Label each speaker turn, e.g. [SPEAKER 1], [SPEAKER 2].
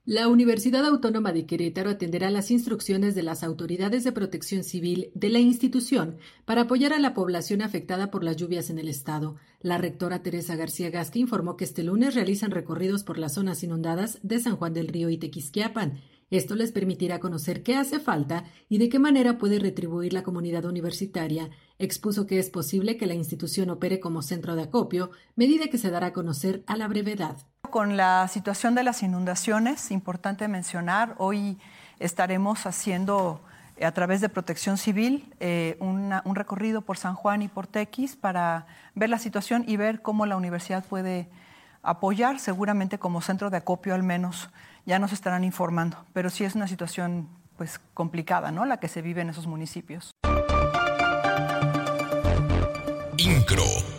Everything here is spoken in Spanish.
[SPEAKER 1] La Universidad Autónoma de Querétaro atenderá las instrucciones de las autoridades de protección civil de la institución para apoyar a la población afectada por las lluvias en el estado. La rectora Teresa García Gasque informó que este lunes realizan recorridos por las zonas inundadas de San Juan del Río y Tequisquiapan. Esto les permitirá conocer qué hace falta y de qué manera puede retribuir la comunidad universitaria. Expuso que es posible que la institución opere como centro de acopio, medida que se dará a conocer a la brevedad.
[SPEAKER 2] Con la situación de las inundaciones, importante mencionar, hoy estaremos haciendo a través de Protección Civil un recorrido por San Juan y por Tequis para ver la situación y ver cómo la universidad puede apoyar, seguramente como centro de acopio al menos, ya nos estarán informando, pero sí es una situación pues complicada, ¿no?, la que se vive en esos municipios.
[SPEAKER 3] INCRO.